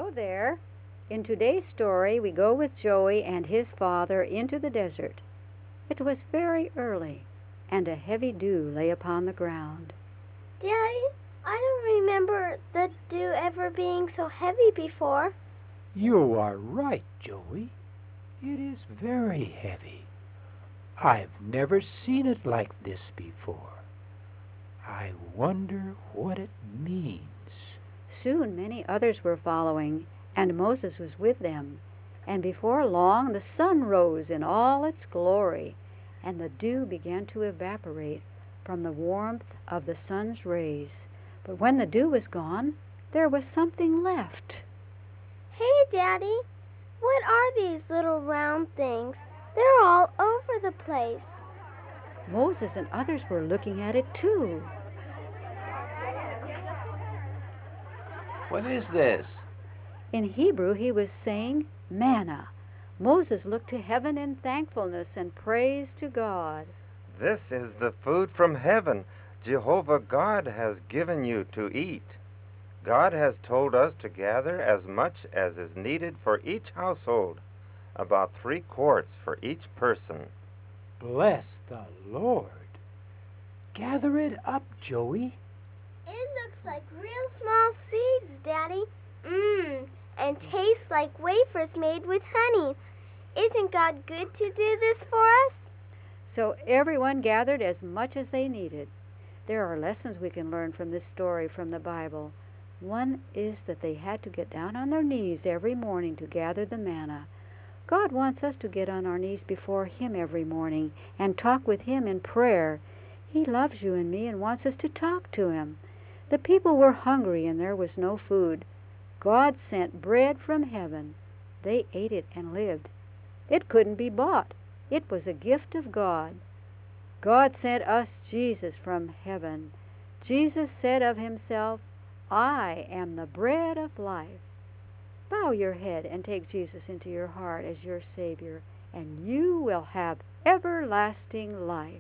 Hello there. In today's story, we go with Joey and his father into the desert. It was very early, and a heavy dew lay upon the ground. Daddy, I don't remember the dew ever being so heavy before. You are right, Joey. It is very heavy. I've never seen it like this before. I wonder what it means. Soon many others were following, and Moses was with them. And before long the sun rose in all its glory, and the dew began to evaporate from the warmth of the sun's rays. But when the dew was gone, there was something left. Hey, Daddy, what are these little round things? They're all over the place. Moses and others were looking at it too. What is this? In Hebrew, he was saying manna. Moses looked to heaven in thankfulness and praise to God. This is the food from heaven Jehovah God has given you to eat. God has told us to gather as much as is needed for each household, about 3 quarts for each person. Bless the Lord. Gather it up, Joey. It looks like real small seeds, Daddy. And tastes like wafers made with honey. Isn't God good to do this for us? So everyone gathered as much as they needed. There are lessons we can learn from this story from the Bible. One is that they had to get down on their knees every morning to gather the manna. God wants us to get on our knees before Him every morning and talk with Him in prayer. He loves you and me and wants us to talk to Him. The people were hungry and there was no food. God sent bread from heaven. They ate it and lived. It couldn't be bought. It was a gift of God. God sent us Jesus from heaven. Jesus said of Himself, I am the bread of life. Bow your head and take Jesus into your heart as your Savior, and you will have everlasting life.